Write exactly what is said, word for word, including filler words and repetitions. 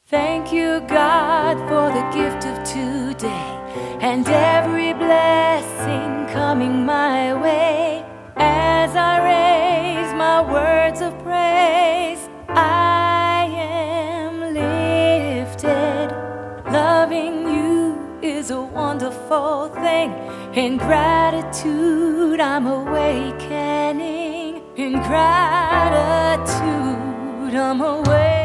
Thank you, God, for the gift of today and every blessing coming my way. As I raise my words of praise, I am lifted. Loving you is a wonderful thing. In gratitude, I'm awakening. In gratitude, I'm awakening.